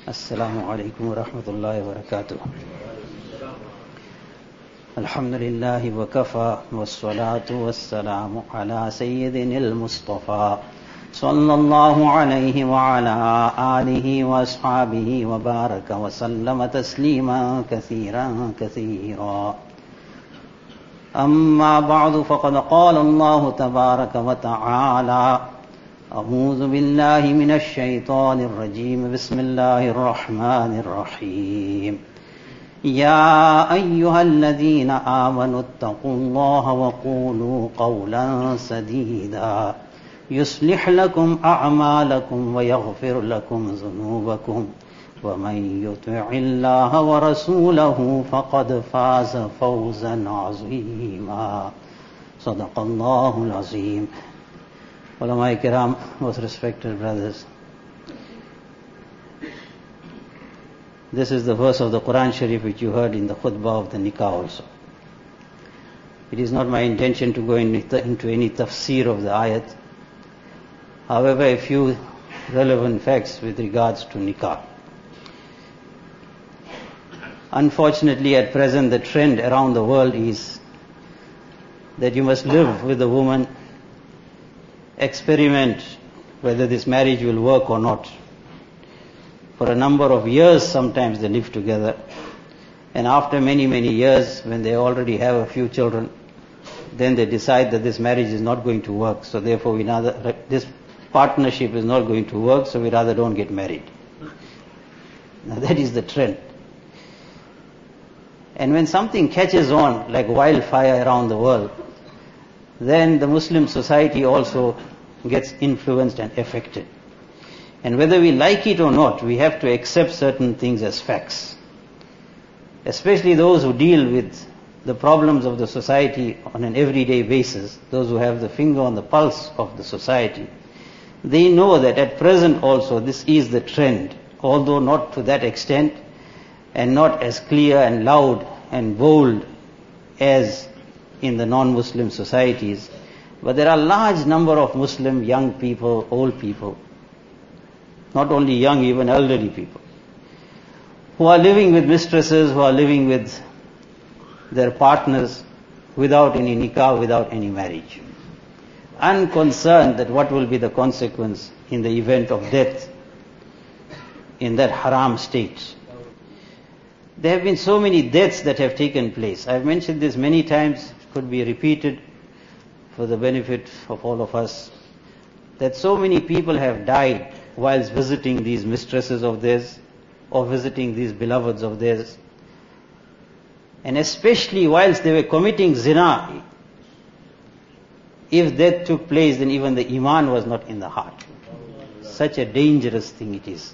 Assalamu alaikum wa rahmatullahi wa barakatuh. Alhamdulillahi wa kafa wa salatu wa salamu ala sayyidinil Mustafa sallallahu alayhi wa ala alihi wa ashabihi wa baraka wa sallama tasliman kathiran kathira. Amma ba'du faqad qala Allah tabaraka wa ta'ala أعوذ بالله من الشيطان الرجيم بسم الله الرحمن الرحيم يا أيها الذين آمنوا اتقوا الله وقولوا قولا سديدا يصلح لكم أعمالكم ويغفر لكم ذنوبكم ومن يطع الله ورسوله فقد فاز فوزا عظيما صدق الله العظيم. Ulama Kiram, most respected brothers, this is the verse of the Quran Sharif which you heard in the khutbah of the nikah also. It is not my intention to go into any tafsir of the ayat. However, a few relevant facts with regards to nikah. Unfortunately, at present the trend around the world is that you must live with a woman, experiment whether this marriage will work or not. For a number of years sometimes they live together, and after many years, when they already have a few children, then they decide that this marriage is not going to work, so therefore this partnership is not going to work, so we rather don't get married. Now that is the trend. And when something catches on like wildfire around the world, then the Muslim society also gets influenced and affected. And whether we like it or not, we have to accept certain things as facts. Especially those who deal with the problems of the society on an everyday basis, those who have the finger on the pulse of the society, they know that at present also this is the trend, although not to that extent and not as clear and loud and bold as in the non-Muslim societies. But there are a large number of Muslim young people, old people, not only young, even elderly people, who are living with mistresses, who are living with their partners without any nikah, without any marriage, unconcerned that what will be the consequence in the event of death in that haram state. There have been so many deaths that have taken place. I've mentioned this many times, could be repeated for the benefit of all of us, that so many people have died whilst visiting these mistresses of theirs or visiting these beloveds of theirs. And especially whilst they were committing zina, if death took place, then even the iman was not in the heart. Such a dangerous thing it is.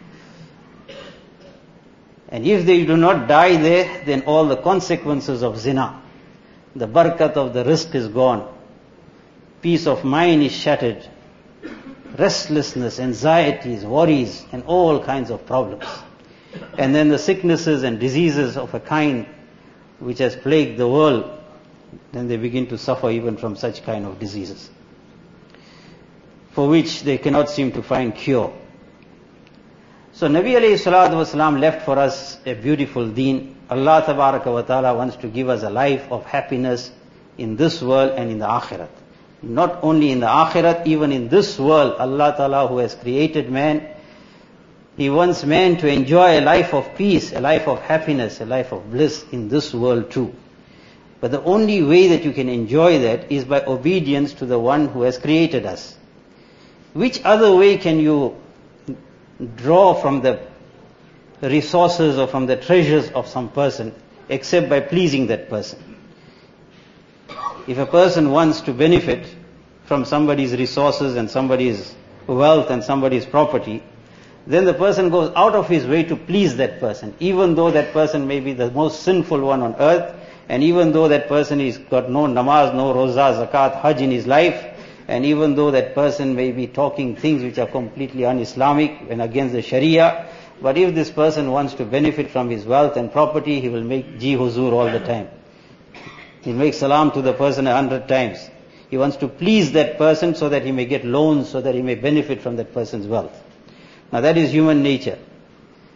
And if they do not die there, then all the consequences of zina, the barakat of the rizq is gone, peace of mind is shattered, restlessness, anxieties, worries, and all kinds of problems. And then the sicknesses and diseases of a kind which has plagued the world, then they begin to suffer even from such kind of diseases, for which they cannot seem to find cure. So Nabi alayhi salatu wasalam left for us a beautiful deen. Allah tabaraka wa ta'ala wants to give us a life of happiness in this world and in the akhirat. Not only in the akhirat, even in this world, Allah ta'ala, who has created man, He wants man to enjoy a life of peace, a life of happiness, a life of bliss in this world too. But the only way that you can enjoy that is by obedience to the one who has created us. Which other way can you draw from the resources or from the treasures of some person except by pleasing that person? If a person wants to benefit from somebody's resources and somebody's wealth and somebody's property, then the person goes out of his way to please that person, even though that person may be the most sinful one on earth, and even though that person has got no namaz, no roza, zakat, hajj in his life, and even though that person may be talking things which are completely un-Islamic and against the Sharia, but if this person wants to benefit from his wealth and property, he will make ji huzur all the time. He'll make salam to the person 100 times. He wants to please that person so that he may get loans, so that he may benefit from that person's wealth. Now that is human nature.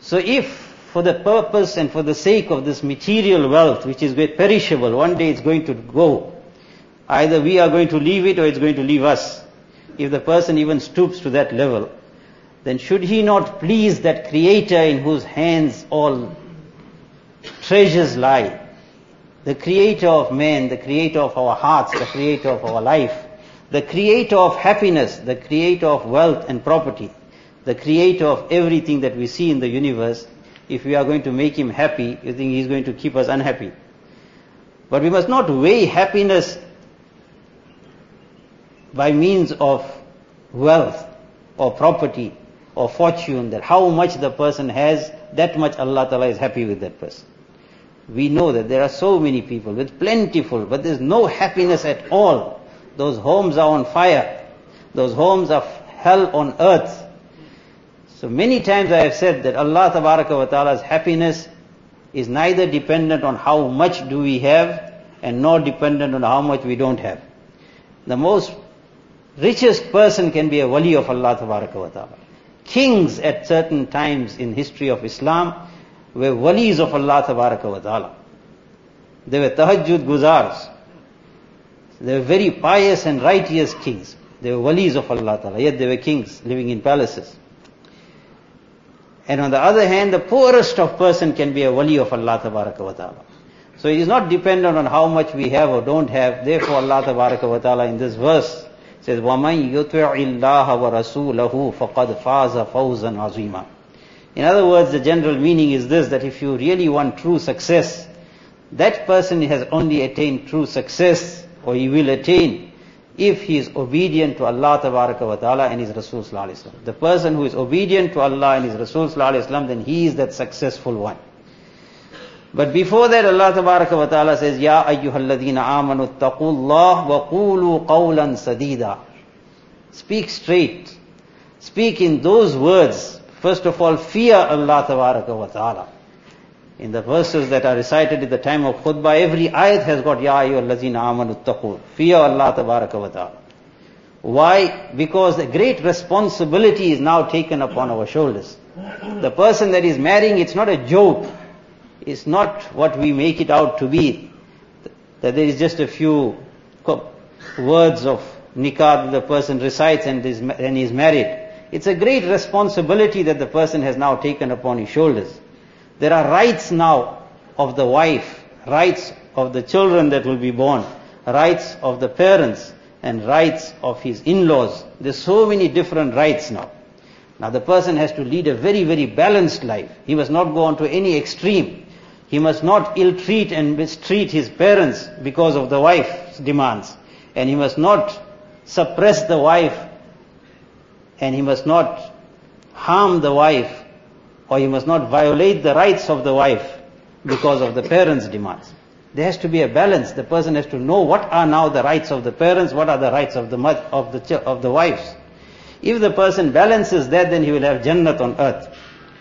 So if for the purpose and for the sake of this material wealth, which is perishable, one day it's going to go, either we are going to leave it or it's going to leave us. If the person even stoops to that level, then should he not please that Creator in whose hands all treasures lie? The Creator of man, the Creator of our hearts, the Creator of our life, the Creator of happiness, the Creator of wealth and property, the Creator of everything that we see in the universe. If we are going to make Him happy, you think He's going to keep us unhappy. But we must not weigh happiness by means of wealth or property or fortune, that how much the person has, that much Allah Ta'ala is happy with that person. We know that there are so many people with plentiful, but there's no happiness at all. Those homes are on fire. Those homes are hell on earth. So many times I have said that Allah Tabaraka wa Ta'ala's happiness is neither dependent on how much do we have and nor dependent on how much we don't have. The most richest person can be a wali of Allah Tabaraka wa Ta'ala. Kings at certain times in history of Islam were walis of Allah Tabaraka wa Ta'ala. They were tahajjud guzars. They were very pious and righteous kings. They were walis of Allah Ta'ala, yet they were kings living in palaces. And on the other hand, the poorest of person can be a wali of Allah Tabaraka wa Ta'ala. So it is not dependent on how much we have or don't have. Therefore Allah Tabaraka wa Ta'ala in this verse says, وَمَنْ يُطِعِ اللَّهَ وَرَسُولَهُ فَقَدْ فَازَ فَوْزًا عَظِيمًا. In other words, the general meaning is this, that if you really want true success, that person has only attained true success, or he will attain, if he is obedient to Allah Tabaraka wa Ta'ala and His Rasul Sallallahu Alaihi Wasallam. The person who is obedient to Allah and His Rasul Sallallahu Alaihi Wasallam, then he is that successful one. But before that, Allah Tabaraka wa Ta'ala says, Ya ayyuhalladhina amanu attaqullah wa qulu qawlan sadida. Speak straight. Speak in those words. First of all, fear Allah Tabaraka wa Ta'ala. In the verses that are recited at the time of khutbah, every ayat has got Ya ayyuhalladhina amanu attaqul. Fear Allah Tabaraka wa Ta'ala. Why? Because the great responsibility is now taken upon our shoulders. The person that is marrying, it's not a joke. It's not what we make it out to be, that there is just a few words of nikah that the person recites and is married. It's a great responsibility that the person has now taken upon his shoulders. There are rights now of the wife, rights of the children that will be born, rights of the parents, and rights of his in-laws. There's so many different rights now. Now the person has to lead a very, very balanced life. He must not go on to any extreme. He must not ill-treat and mistreat his parents because of the wife's demands. And he must not suppress the wife. And he must not harm the wife. Or he must not violate the rights of the wife because of the parents' demands. There has to be a balance. The person has to know what are now the rights of the parents, what are the rights of the wives. If the person balances that, then he will have Jannat on earth.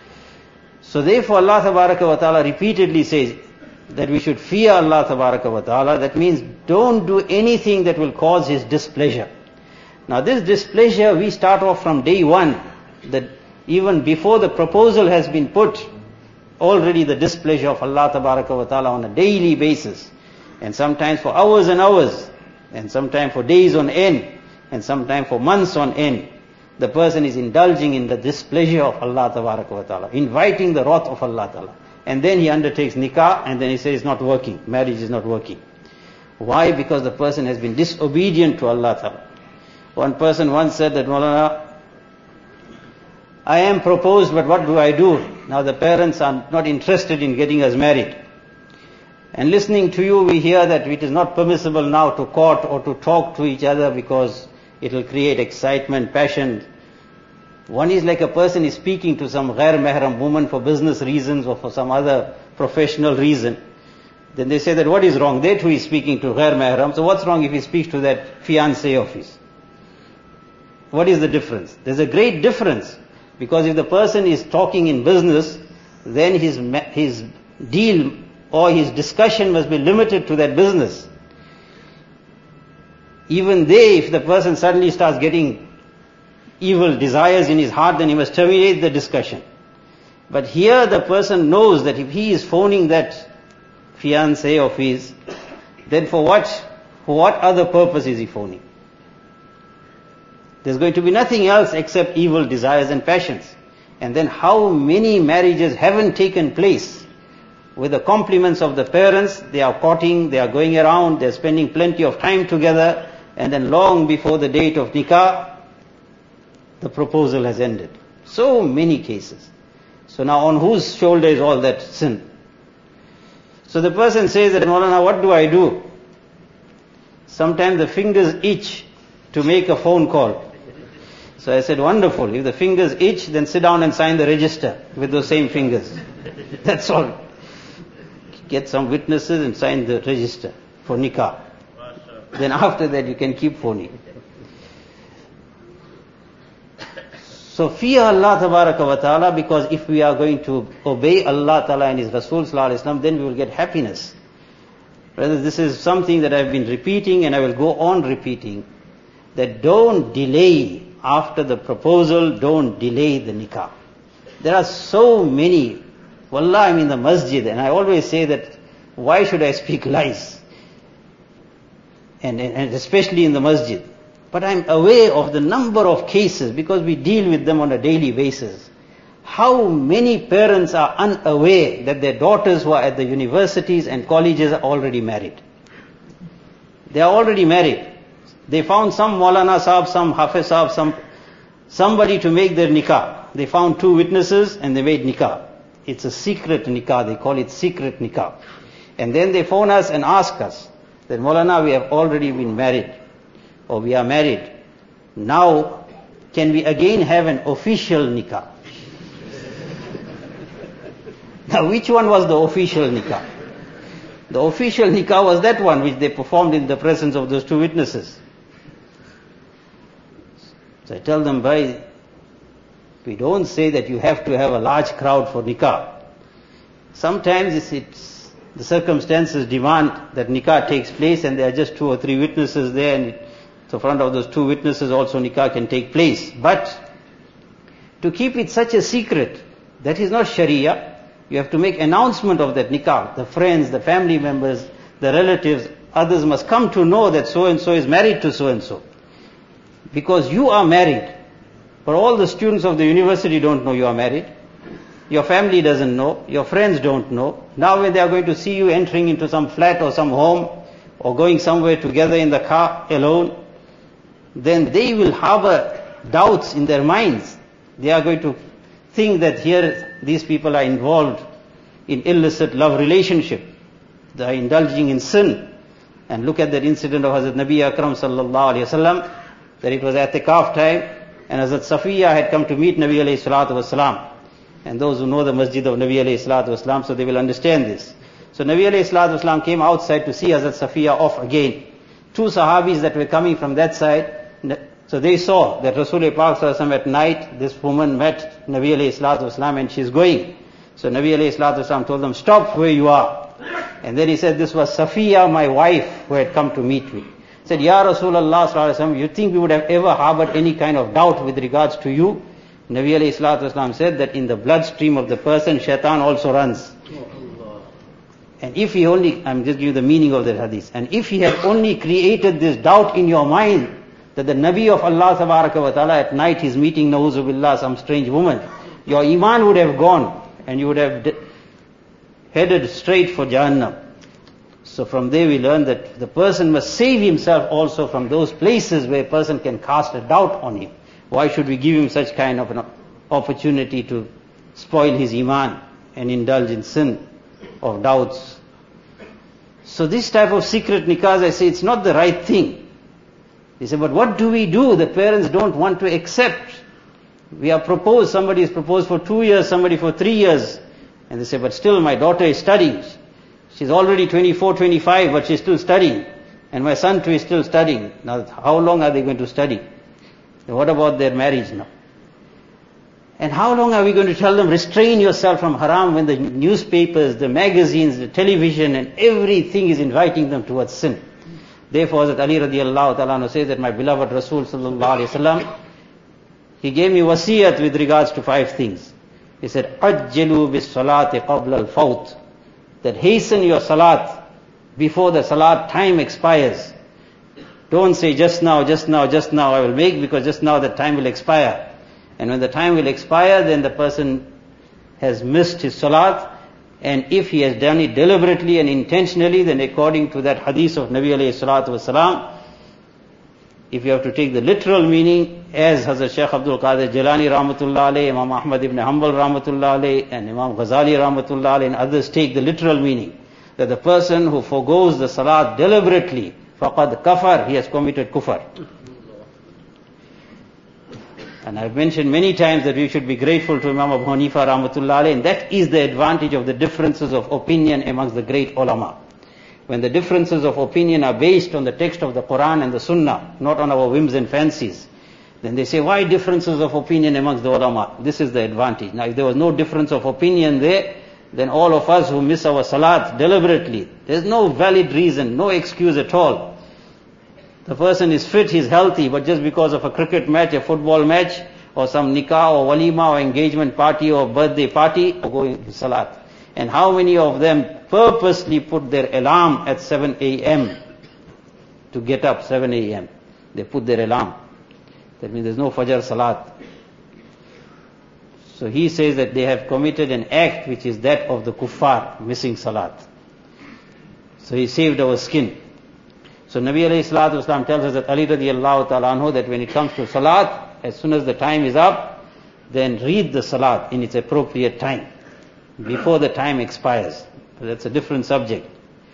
So therefore Allah Tabaraka wa Ta'ala repeatedly says that we should fear Allah Tabaraka wa Ta'ala. That means don't do anything that will cause His displeasure. Now this displeasure, we start off from day one, that even before the proposal has been put, already the displeasure of Allah Tabaraka wa Ta'ala on a daily basis. And sometimes for hours and hours, and sometimes for days on end, and sometimes for months on end. The person is indulging in the displeasure of Allah Tabaraka wa Ta'ala, inviting the wrath of Allah Ta'ala. And then he undertakes nikah, and then he says it's not working, marriage is not working. Why? Because the person has been disobedient to Allah Ta'ala. One person once said that, Maulana, I am proposed, but what do I do? Now the parents are not interested in getting us married. And listening to you, we hear that it is not permissible now to court or to talk to each other because it will create excitement, passion. One is like a person is speaking to some ghair mahram woman for business reasons or for some other professional reason. Then they say that what is wrong? They too is speaking to ghair mahram. So what's wrong if he speaks to that fiancé of his? What is the difference? There's a great difference. Because if the person is talking in business, then his deal or his discussion must be limited to that business. Even there, if the person suddenly starts getting evil desires in his heart, then he must terminate the discussion. But here the person knows that if he is phoning that fiancé of his, then for what other purpose is he phoning? There's going to be nothing else except evil desires and passions. And then how many marriages haven't taken place with the compliments of the parents? They are courting, they are going around, they are spending plenty of time together, and then long before the date of nikah, the proposal has ended. So many cases. So now on whose shoulder is all that sin? So the person says that, Maulana, what do I do? Sometimes the fingers itch to make a phone call. So I said, wonderful. If the fingers itch, then sit down and sign the register with those same fingers. That's all. Get some witnesses and sign the register for nikah. Then after that you can keep phoning. So fear Allah Tabaraka wa Ta'ala, because if we are going to obey Allah Ta'ala and His Rasul Sallallahu Alaihi Wasallam, then we will get happiness. Rather, this is something that I've been repeating and I will go on repeating, that don't delay after the proposal, don't delay the nikah. There are so many, wallah, I'm in the masjid and I always say that, why should I speak lies? And especially in the masjid. But I'm aware of the number of cases, because we deal with them on a daily basis. How many parents are unaware that their daughters who are at the universities and colleges are already married? They are already married. They found some Maulana Sahab, some Hafiz Sahab, somebody to make their nikah. They found 2 witnesses and they made nikah. It's a secret nikah, they call it secret nikah. And then they phone us and ask us that, Maulana, we have already been married, or we are married. Now, can we again have an official nikah? Now, which one was the official nikah? The official nikah was that one which they performed in the presence of those 2 witnesses. So I tell them, bhai, we don't say that you have to have a large crowd for nikah. Sometimes the circumstances demand that nikah takes place and there are just 2 or 3 witnesses there, and so in front of those 2 witnesses also nikah can take place. But to keep it such a secret, that is not Sharia. You have to make announcement of that nikah. The friends, the family members, the relatives, others must come to know that so and so is married to so and so. Because you are married. But all the students of the university don't know you are married. Your family doesn't know. Your friends don't know. Now when they are going to see you entering into some flat or some home, or going somewhere together in the car alone, then they will harbor doubts in their minds. They are going to think that here these people are involved in illicit love relationship. They are indulging in sin. And look at that incident of Hazrat Nabi Akram sallallahu alayhi wasallam, that it was i'tikaf time, and Hazrat Safiya had come to meet Nabi alayhi salatu wasalam. And those who know the masjid of Nabi alayhi salatu wasalam, so they will understand this. So Nabi alayhi salatu wasalam came outside to see Hazrat Safiya off again. 2 sahabis that were coming from that side, so they saw that Rasulullah Pak sallallahu alayhi wasallam at night, this woman met Nabi alayhi salatu wasalam and she's going. So Nabi alayhi salatu wasalam told them, stop where you are. And then he said, this was Safiya, my wife, who had come to meet me. He said, Ya Rasulullah sallallahu alayhi wasallam, you think we would have ever harbored any kind of doubt with regards to you? Nabi alayhi salatu wasalam said that in the bloodstream of the person, shaitan also runs. And if he only, I'm just giving you the meaning of that hadith, and if he had only created this doubt in your mind, that the Nabi of Allah Tabaraka wa Ta'ala at night is meeting, na'uzu billah, some strange woman, your iman would have gone, and you would have headed straight for Jahannam. So from there we learn that the person must save himself also from those places where a person can cast a doubt on him. Why should we give him such kind of an opportunity to spoil his iman and indulge in sin of doubts? So this type of secret nikahs, I say, it's not the right thing. They say, but what do we do? The parents don't want to accept. We are proposed, somebody is proposed for 2 years, somebody for 3 years. And they say, but still my daughter is studying. She's already 24, 25, but she's still studying. And my son too is still studying. Now, how long are they going to study? Then what about their marriage now? And how long are we going to tell them, restrain yourself from haram, when the newspapers, the magazines, the television and everything is inviting them towards sin? Therefore, Hazrat Ali radiallahu ta'ala says that my beloved Rasul sallallahu alayhi wa sallam, he gave me wasiyat with regards to 5 things. He said, "Ajjalu bis salati qabla al-fawt." That hasten your salat before the salat time expires. Don't say just now I will make, because just now the time will expire. And when the time will expire, then the person has missed his salat. And if he has done it deliberately and intentionally, then according to that hadith of Nabi alayhi salatu wasalam, if you have to take the literal meaning, as Hazrat Shaykh Abdul Qadir Jilani rahmatullah alayhi, Imam Ahmad ibn Hanbal rahmatullah alayhi, and Imam Ghazali rahmatullah alayhi, and others take the literal meaning, that the person who forgoes the salat deliberately, faqad kafar, he has committed kufr. And I've mentioned many times that we should be grateful to Imam Abu Hanifa rahmatullah alayhi, and that is the advantage of the differences of opinion amongst the great ulama. When the differences of opinion are based on the text of the Quran and the Sunnah, not on our whims and fancies, then they say, why differences of opinion amongst the ulama? This is the advantage. Now if there was no difference of opinion there, then all of us who miss our salat deliberately, there's no valid reason, no excuse at all. The person is fit, he's healthy, but just because of a cricket match, a football match, or some nikah or walima or engagement party or birthday party, or going to salat. And how many of them purposely put their alarm at 7 a.m. to get up 7 a.m. They put their alarm. That means there's no Fajr Salat. So he says that they have committed an act which is that of the kuffar, missing Salat. So he saved our skin. So Nabi alayhi salatu wasalam tells us that Ali radiallahu ta'ala anhu, that when it comes to Salat, as soon as the time is up, then read the Salat in its appropriate time, before the time expires. That's a different subject.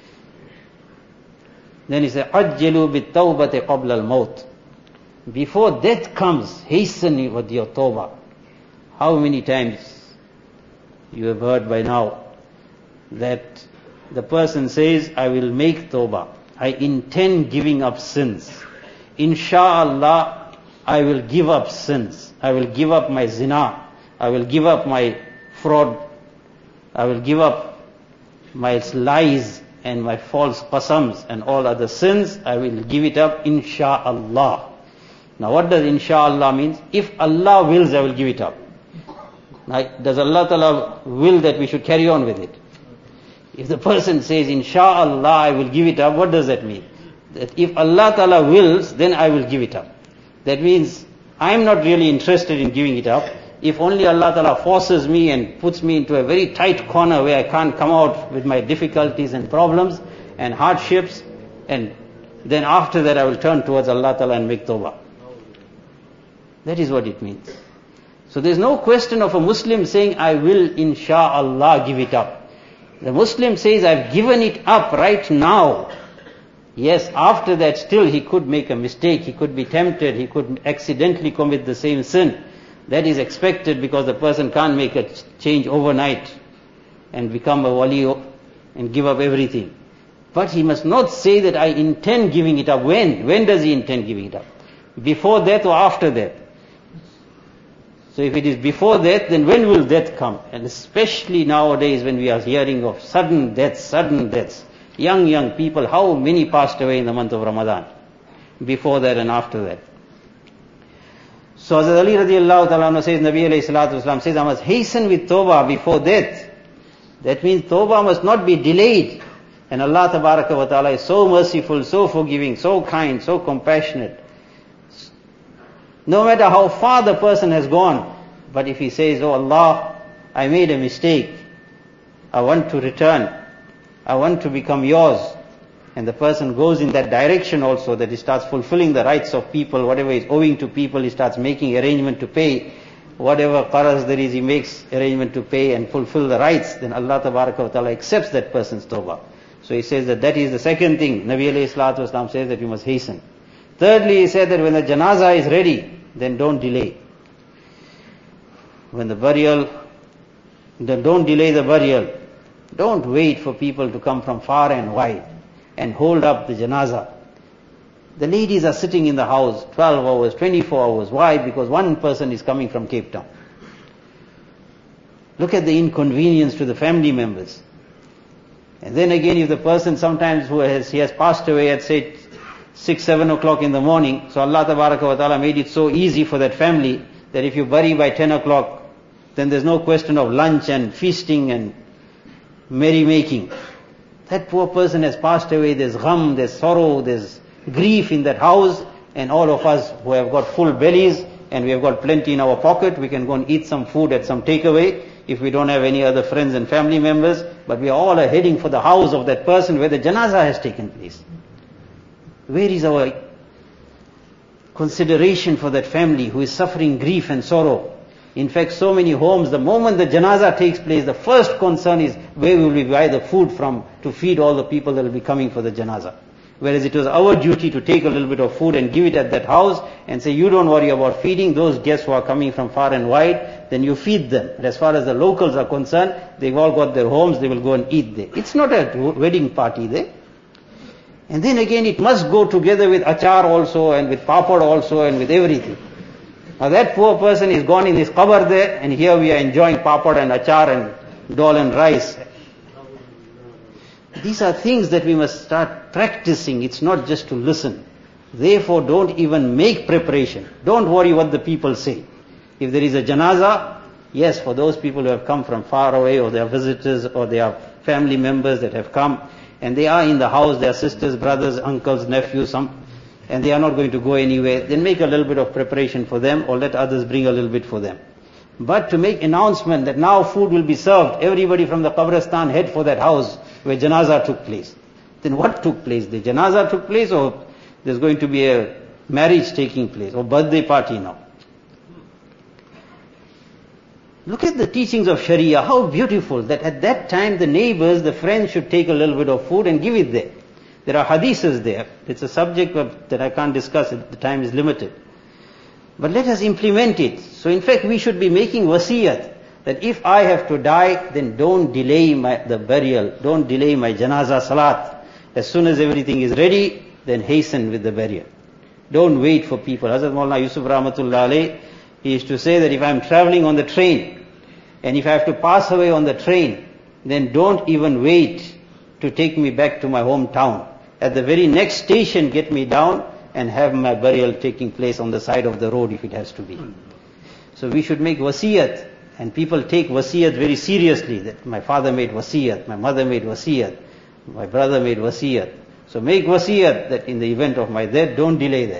Then he said, "Ajjalu bit tawbati qabla al-maut." Before death comes, hasten with your tawbah. How many times you have heard by now that the person says, I will make tawbah, I intend giving up sins. Insha'Allah, I will give up sins. I will give up my zina. I will give up my fraud. I will give up my lies and my false qasams and all other sins. I will give it up, insha'Allah. Now what does insha'Allah mean? If Allah wills, I will give it up. Now, does Allah Ta'ala will that we should carry on with it? If the person says, insha'Allah, I will give it up, what does that mean? That if Allah Ta'ala wills, then I will give it up. That means, I'm not really interested in giving it up. If only Allah Ta'ala forces me and puts me into a very tight corner where I can't come out with my difficulties and problems and hardships, and then after that I will turn towards Allah Ta'ala and make tawbah. That is what it means. So there's no question of a Muslim saying, I will insha'Allah give it up. The Muslim says, I've given it up right now. Yes, after that still he could make a mistake, he could be tempted, he could accidentally commit the same sin. That is expected because the person can't make a change overnight and become a wali and give up everything. But he must not say that I intend giving it up. When? When does he intend giving it up? Before death or after death? So if it is before death, then when will death come? And especially nowadays when we are hearing of sudden deaths. Young people, how many passed away in the month of Ramadan? Before that and after that. So Hazrat Ali radiallahu ta'ala says, Nabi alayhi salatu wasalam says, I must hasten with tawbah before death. That means tawbah must not be delayed. And Allah tabaraka wa ta'ala is so merciful, so forgiving, so kind, so compassionate. No matter how far the person has gone, but if he says, oh Allah, I made a mistake, I want to return, I want to become yours, and the person goes in that direction also, that he starts fulfilling the rights of people, whatever is owing to people, he starts making arrangement to pay, whatever qaraz there is, he makes arrangement to pay and fulfill the rights, then Allah tabaraka wa ta'ala accepts that person's tawbah. So he says that is the second thing. Nabi alayhi salatu wasalam says that you must hasten. Thirdly, he said that when the janazah is ready, then don't delay. When the burial, then don't delay the burial. Don't wait for people to come from far and wide and hold up the janazah. The ladies are sitting in the house 12 hours, 24 hours. Why? Because one person is coming from Cape Town. Look at the inconvenience to the family members. And then again, if the person sometimes he has passed away at say 6, 7 o'clock in the morning, so Allah tabaraka wa ta'ala made it so easy for that family that if you bury by 10 o'clock, then there's no question of lunch and feasting and merrymaking. That poor person has passed away, there's gham, there's sorrow, there's grief in that house, and all of us who have got full bellies and we have got plenty in our pocket, we can go and eat some food at some takeaway if we don't have any other friends and family members, but we all are heading for the house of that person where the janazah has taken place. Where is our consideration for that family who is suffering grief and sorrow? In fact, so many homes, the moment the janazah takes place, the first concern is where will we buy the food from to feed all the people that will be coming for the janazah. Whereas it was our duty to take a little bit of food and give it at that house and say, you don't worry about feeding those guests who are coming from far and wide, then you feed them. But as far as the locals are concerned, they've all got their homes, they will go and eat there. It's not a wedding party there. And then again, it must go together with achar also and with papad also and with everything. Now that poor person is gone in his qabr there, and here we are enjoying papad and achar and dal and rice. These are things that we must start practicing. It's not just to listen. Therefore, don't even make preparation. Don't worry what the people say. If there is a janazah, yes, for those people who have come from far away, or they are visitors, or they are family members that have come, and they are in the house, they are sisters, brothers, uncles, nephews, and they are not going to go anywhere, then make a little bit of preparation for them, or let others bring a little bit for them. But to make announcement that now food will be served, everybody from the Qabristan head for that house where janazah took place. Then what took place? The janazah took place, or there's going to be a marriage taking place, or birthday party now? Look at the teachings of Sharia, how beautiful that at that time the neighbors, the friends should take a little bit of food and give it there. There are hadiths there. It's a subject that I can't discuss, the time is limited. But let us implement it. So in fact we should be making wasiyat, that if I have to die, then don't delay the burial, don't delay my janazah salat. As soon as everything is ready, then hasten with the burial. Don't wait for people. Hazrat Maulana Yusuf Rahmatullah Alayh, he used to say that if I am traveling on the train, and if I have to pass away on the train, then don't even wait to take me back to my hometown. At the very next station, get me down and have my burial taking place on the side of the road if it has to be. So we should make wasiyat, and people take wasiyat very seriously, that my father made wasiyat, my mother made wasiyat, my brother made wasiyat. So make wasiyat that in the event of my death, don't delay that.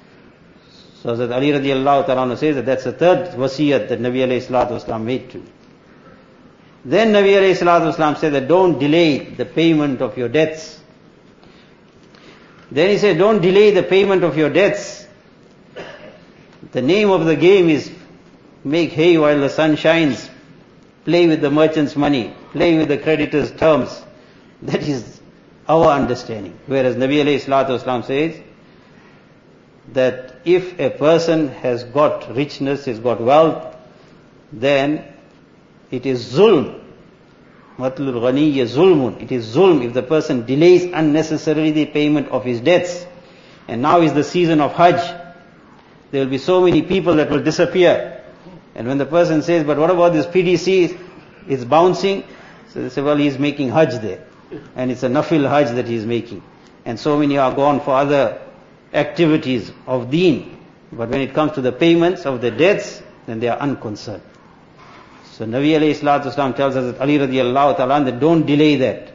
So that Ali radiallahu ta'ala says that that's the third wasiyat that Nabi alayhi salatu wasalam made to. Then Nabi alayhi salatu wasalam said that don't delay the payment of your debts. Then he said, don't delay the payment of your debts. The name of the game is make hay while the sun shines. Play with the merchant's money. Play with the creditor's terms. That is our understanding. Whereas Nabi alayhi salatu wasalam says that if a person has got richness, has got wealth, then it is zulm. Matlul ghaniyya zulmun. It is zulm if the person delays unnecessarily the payment of his debts. And now is the season of Hajj. There will be so many people that will disappear. And when the person says, but what about this PDC? It's bouncing. So they say, well, he's making Hajj there. And it's a nafil Hajj that he's making. And so many are gone for other activities of deen. But when it comes to the payments of the debts, then they are unconcerned. So Nabi alayhi salatu wasalam tells us that Ali radiallahu ta'ala that don't delay that.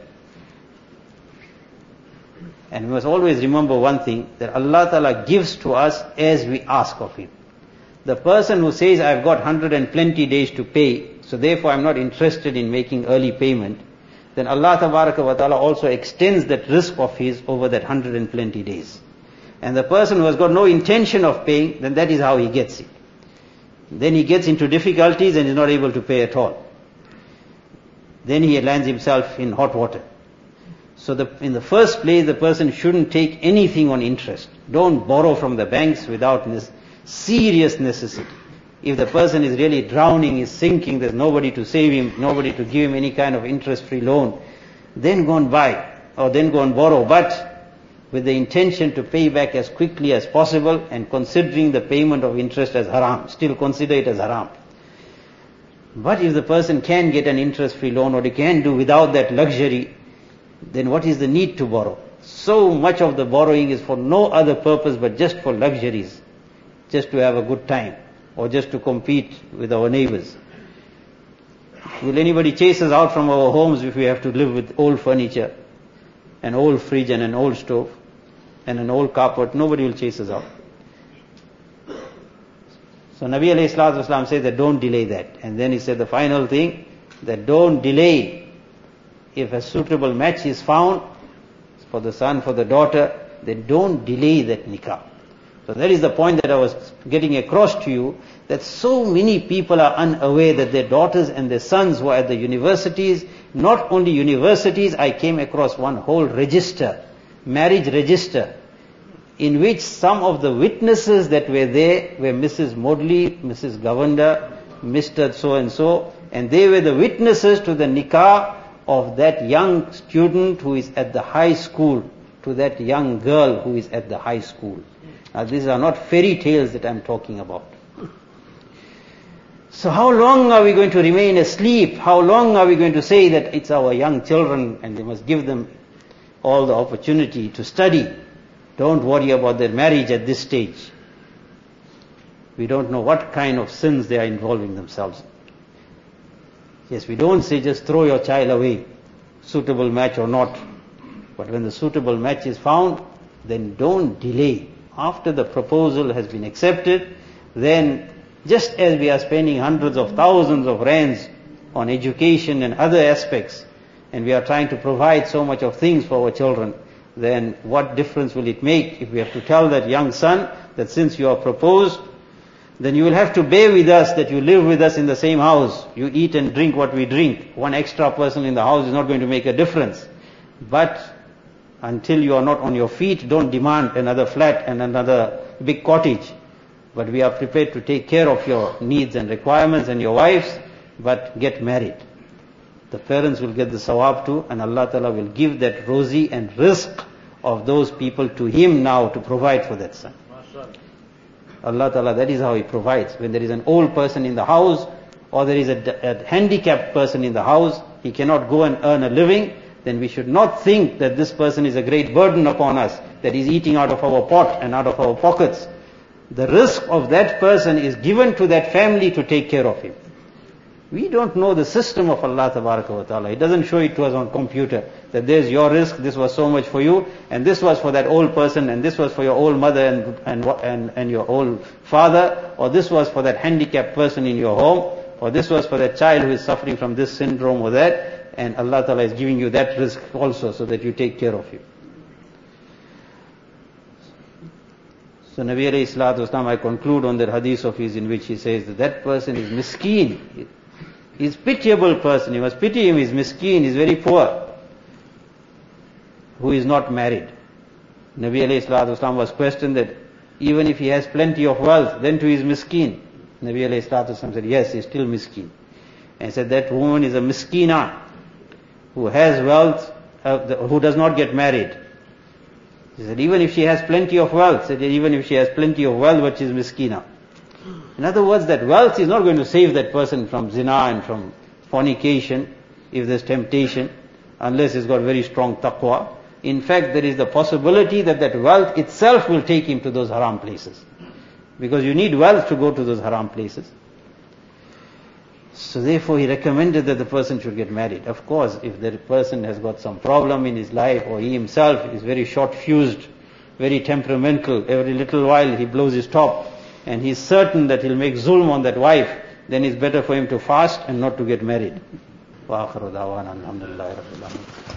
And we must always remember one thing, that Allah ta'ala gives to us as we ask of Him. The person who says, I've got 120 days to pay, so therefore I'm not interested in making early payment, then Allah tabaraka wa ta'ala also extends that risk of his over that 120 days. And the person who has got no intention of paying, then that is how he gets it. Then he gets into difficulties and is not able to pay at all. Then he lands himself in hot water. So in the first place, the person shouldn't take anything on interest. Don't borrow from the banks without serious necessity. If the person is really drowning, is sinking, there's nobody to save him, nobody to give him any kind of interest-free loan, then go and buy, or then go and borrow, but with the intention to pay back as quickly as possible, and considering the payment of interest as haram. Still consider it as haram. But if the person can get an interest-free loan, or he can do without that luxury, then what is the need to borrow? So much of the borrowing is for no other purpose but just for luxuries, just to have a good time, or just to compete with our neighbors. Will anybody chase us out from our homes if we have to live with old furniture, an old fridge and an old stove and an old carpet? Nobody will chase us out. So Nabi alayhi salatu wasalam said that don't delay that. And then he said the final thing, that don't delay. If a suitable match is found for the son, for the daughter, then don't delay that nikah. So that is the point that I was getting across to you, that so many people are unaware that their daughters and their sons were at the universities. Not only universities, I came across one whole register, marriage register, in which some of the witnesses that were there were Mrs. Modley, Mrs. Govender, Mr. So-and-so, and they were the witnesses to the nikah of that young student who is at the high school, to that young girl who is at the high school. Now these are not fairy tales that I'm talking about. So how long are we going to remain asleep? How long are we going to say that it's our young children and they must give them all the opportunity to study? Don't worry about their marriage at this stage. We don't know what kind of sins they are involving themselves in. Yes, we don't say just throw your child away, suitable match or not. But when the suitable match is found, then don't delay. After the proposal has been accepted, then just as we are spending hundreds of thousands of rands on education and other aspects, and we are trying to provide so much of things for our children, then what difference will it make if we have to tell that young son that since you are proposed, then you will have to bear with us, that you live with us in the same house. You eat and drink what we drink. One extra person in the house is not going to make a difference. But until you are not on your feet, don't demand another flat and another big cottage. But we are prepared to take care of your needs and requirements and your wives, but get married. The parents will get the sawab too, and Allah Ta'ala will give that rozi and rizq of those people to him now to provide for that son. Allah Ta'ala, that is how He provides. When there is an old person in the house, or there is a handicapped person in the house, he cannot go and earn a living, then we should not think that this person is a great burden upon us, that he's eating out of our pot and out of our pockets. The risk of that person is given to that family to take care of him. We don't know the system of Allah Ta'ala. He doesn't show it to us on computer, that there's your risk, this was so much for you, and this was for that old person, and this was for your old mother and your old father, or this was for that handicapped person in your home, or this was for that child who is suffering from this syndrome or that, and Allah Ta'ala is giving you that risk also so that you take care of him. So Nabi alayhi salatu wasalam, I conclude on that hadith of his in which he says that that person is miskeen. He's pitiable person. You must pity him. He's miskeen. He's very poor. Who is not married. Nabi alayhi salatu wasalam was questioned that even if he has plenty of wealth, then too he is miskeen. Nabi alayhi salatu wasalam said, yes, he is still miskeen. And he said that woman is a miskina who has wealth, who does not get married. He said even if she has plenty of wealth, but she is miskina. In other words, that wealth is not going to save that person from zina and from fornication, if there's temptation, unless he's got very strong taqwa. In fact, there is the possibility that that wealth itself will take him to those haram places. Because you need wealth to go to those haram places. So therefore he recommended that the person should get married. Of course, if the person has got some problem in his life, or he himself is very short-fused, very temperamental, every little while he blows his top, and he's certain that he'll make zulm on that wife, then it's better for him to fast and not to get married. Wa akhiru da'wana alhamdulillahi rabbil alamin.